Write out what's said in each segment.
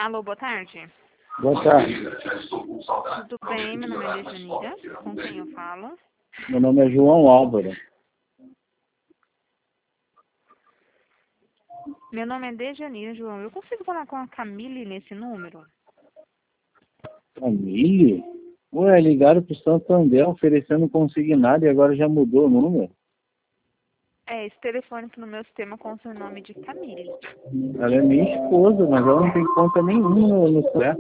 Alô, boa tarde. Boa tarde. Tudo bem? Meu nome é Dejanira. Com quem eu falo? Meu nome é João Álvaro. Meu nome é Dejanira, João. Eu consigo falar com a Camille nesse número? Camille? Ué, ligaram pro Santander oferecendo consignado e agora já mudou o número? É, esse telefone no meu sistema conta o nome de Camille. Ela é minha esposa, mas ela não tem conta nenhuma no CRE.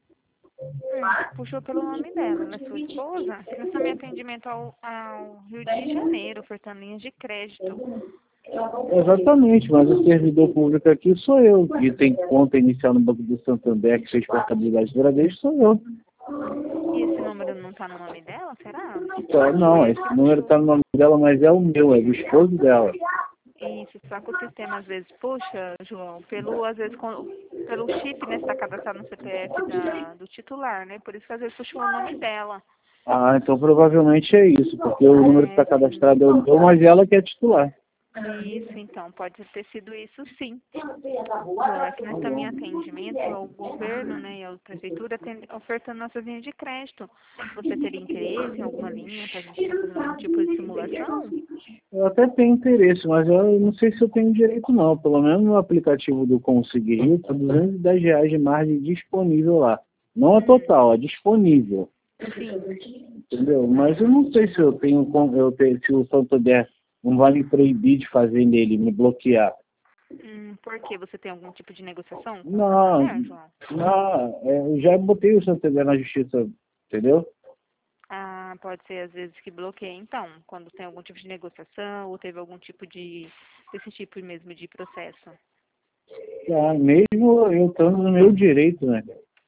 Puxou pelo nome dela, ela é sua esposa? Nós também atendimento ao Rio de Janeiro, ofertando linhas de crédito. Exatamente, mas o servidor público aqui sou eu. Que tem conta inicial no Banco do Santander, que fez portabilidade do Bradesco, sou eu. E esse número não tá no nome dela, será? Então, não, esse número tá no nome dela, mas é o meu, é do esposo dela. Isso, só que o sistema às vezes puxa, João, às vezes, pelo chip, né, está cadastrado no CPF do titular, né? Por isso que às vezes puxou o nome dela. Ah, então provavelmente é isso, porque o número que está cadastrado é o meu, mas ela que é titular. Isso, então, pode ter sido isso sim. João, é que nós estamos em atendimento ao governo, né, e à prefeitura ofertando nossas linhas de crédito. Você teria interesse em alguma linha para a gente estar fazendo algum tipo de simulação? Eu até tenho interesse, mas eu não sei se eu tenho direito não. Pelo menos no aplicativo do Conseguir está R$ 210 de margem disponível lá. Não é total, é disponível. Sim. Entendeu? Mas eu não sei se eu tenho, se o Santander não vai me proibir de fazer nele, me bloquear. Por quê? Você tem algum tipo de negociação com o Não, Santander, João? não, eu já botei o Santander na justiça, entendeu? Ah, pode ser às vezes que bloqueia, então, quando tem algum tipo de negociação ou teve algum tipo desse tipo mesmo de processo. Tá, mesmo eu estando no meu direito, né?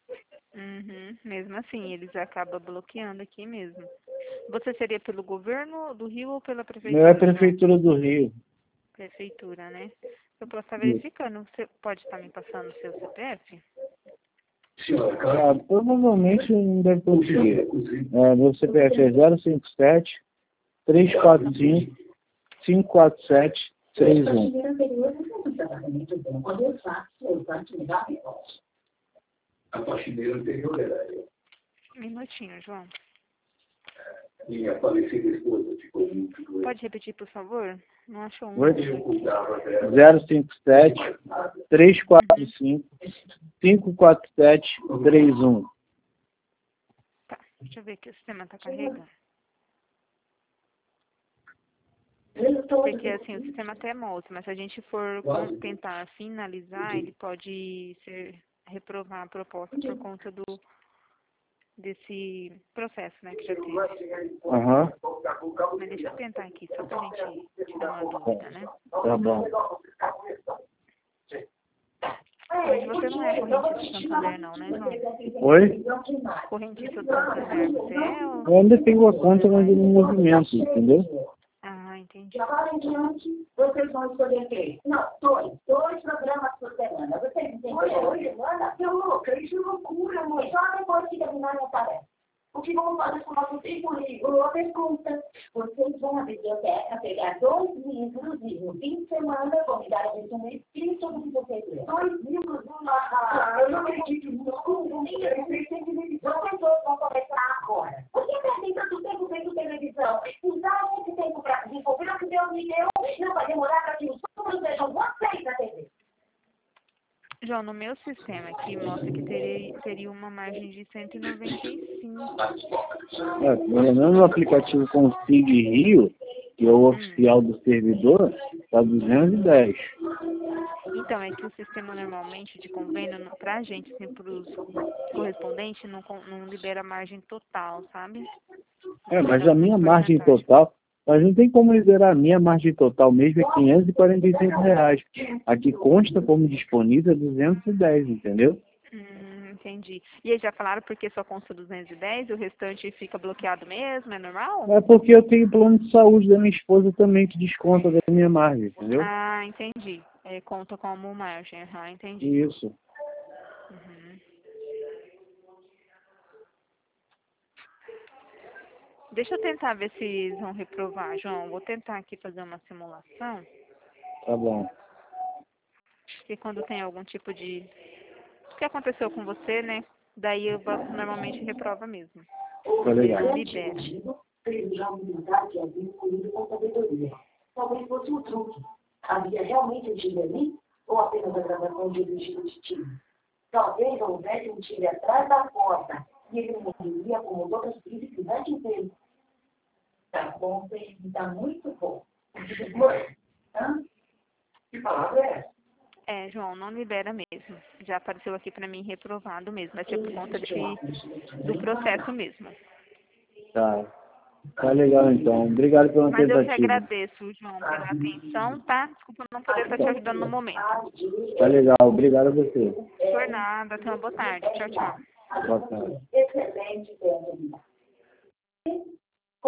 Mesmo assim, eles acabam bloqueando aqui mesmo. Você seria pelo governo do Rio ou pela Meu é a prefeitura, João? Prefeitura do Rio. Prefeitura, né? Eu posso estar verificando. Você pode estar me passando o seu CPF? Ah, provavelmente não deve conseguir. Meu CPF é 057 345 547 31. A faxineira anterior era eu. Minutinho, João. Minha falecida esposa ficou muito doente. Pode repetir, por favor? Não achou um. 057 345 547 31. Tá, deixa eu ver aqui, o sistema tá carregando. Porque assim, o sistema até mostra, mas se a gente for tentar finalizar, ele pode reprovar a proposta por conta desse processo, né, que já teve. Aham. Mas deixa eu tentar aqui, só pra gente tirar uma dúvida, né? Tá bom. Mas você não é correntista do Santander, não, né, João? Oi? Correntista do Santander, você é ou... Eu ainda tenho a conta, mas no movimento, entendeu? Ah, entendi. De agora em diante, vocês vão escolher três. Não, dois programas por semana. Vocês entendem? Oi, semana? Seu louca, isso é loucura, mãe. Só depois que terminar minha tarefa. O que vamos fazer com o nosso tempo livre? Outra pergunta. Vocês vão à biblioteca pegar 2 livros e no fim de semana vão me dar a versão escrita do que vocês leram. 2 livros, eu não acredito nisso. Vocês dois vão começar agora. Por que perdem tanto tempo vendo televisão? Usar esse tempo para desenvolver o que Deus me deu não vai demorar para que os outros vejam vocês na TV. João, no meu sistema aqui mostra que teria uma margem de 195. Pelo menos no aplicativo Consig Rio, que é o oficial do servidor, está 210. Então, é que o sistema normalmente de convênio, pra gente, assim, pros correspondentes, não libera margem total, sabe? Mas a minha margem total, mas não tem como liberar a minha margem total mesmo, é R$ 545. Aqui consta como disponível 210, entendeu? Entendi. E eles já falaram porque só consta 210 e o restante fica bloqueado mesmo? É normal? É porque eu tenho plano de saúde da minha esposa também que desconta da minha margem, entendeu? Ah, entendi. Conta como margem. Entendi. Isso. Deixa eu tentar ver se eles vão reprovar, João. Vou tentar aqui fazer uma simulação. Tá bom. Porque quando tem algum tipo de que aconteceu com você, né? Daí o banco normalmente reprova mesmo. Tá legal. Não libera. Fez já militar que havia incluído com sabedoria. Talvez fosse um truque. Havia realmente um tiro ali? Ou apenas a gravação de um giro de tiro? Talvez houvesse um tiro atrás da porta e ele morreria como todas as cidade dele. Tá bom, tá muito bom. Mãe, que palavra é essa? João, não libera mesmo. Já apareceu aqui para mim reprovado mesmo. Vai ser por conta do processo mesmo. Tá. Tá legal, então. Obrigado pela Mas eu que tentativa. agradeço, João, pela atenção, tá? Desculpa não poder estar te ajudando no momento. Tá legal. Obrigado a você. Por nada. Tenha uma boa tarde. Tchau, tchau. Boa tarde. Excelente, Pedro.